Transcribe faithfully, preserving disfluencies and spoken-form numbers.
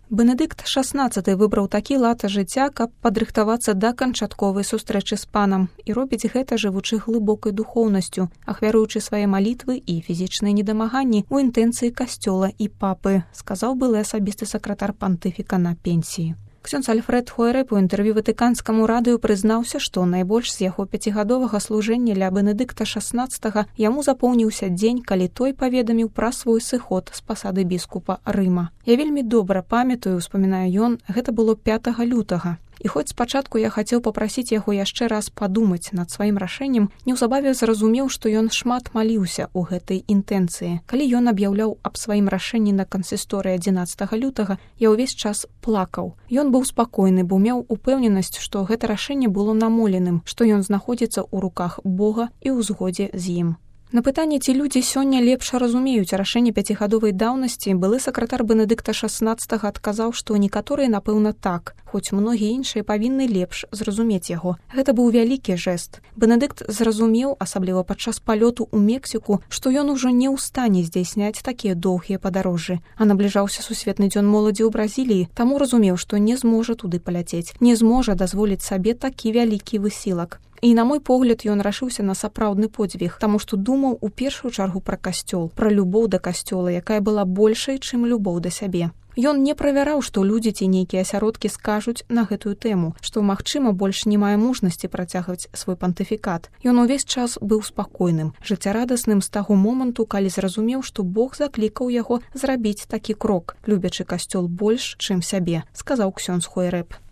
Бенедыкт шаснаццаты выбраў такі лад жыцця, каб падрыхтавацца да канчатковай сустрэчы з панам і робіць гэта жывучы глыбокай духоўнасцю, ахвяруючы свае малітвы і фізічныя недамаганні ў інтэнцыі касцёла і папы, сказаў былы асабісты сакратар пантыфіка на пенсіі. Ксёндз Альфред Хойрэп у інтэрв'ю ватыканскаму радыё прызнаўся, што найбольш з яго пяцігадовага служэння ля Бенедыкта шаснаццатага яму запомніўся дзень, калі той паведаміў пра свой сыход з пасады біскупа Рыма. Я вельмі добра памятаю, успамінае ён, гэта было пятага лютага. І хоць спачатку я хацеў папрасіць яго яшчэ раз падумаць над сваім рашэннем, неўзабаве зразумеў, што ён шмат маліўся ў гэтай інтэнцыі. Калі ён аб'яўляў аб сваім рашэнні на кансісторыі адзінаццатага лютага, я ўвесь час плакаў. Ён быў спакойны, бо меў упэўненасць, што гэта рашэнне было намоленым, што ён знаходзіцца ў руках Бога і ў згодзе з ім. На пытанне, ці людзі сёння лепш разумеюць рашэнне пяцігадовай даўнасці, былы сакратар Бенедыкта шаснаццатага адказаў, што некаторыя, напэўна, так, хоць многія іншыя павінны лепш зразумець яго. Гэта быў вялікі жэст. Бенедыкт зразумеў, асабліва падчас палёту ў Мексіку, што ён ужо не ў стане здзяйсняць такія доўгія падарожжы. А набліжаўся сусветны дзён моладзі ў Бразіліі, таму разумеў, што не зможа туды паляцець, не зможа дазволіць сабе такі вялікі высілак. І, на мой погляд, ён рашыўся на сапраўдны подзвіг, таму што думаў у першую чаргу пра касцёл, пра любоў да касцёла, якая была большай, чым любоў да сябе. Ён не правяраў, што людзі ці нейкія асяродкі скажуць на гэтую тэму, што, магчыма, больш не мае мужнасці працягваць свой пантыфікат. Ён увесь час быў спакойным, жыццярадасным з таго моманту, калі зразумеў, што Бог заклікаў яго зрабіць такі крок, любячы касцёл больш, чым сябе, сказаў ксёндз Хойрэп.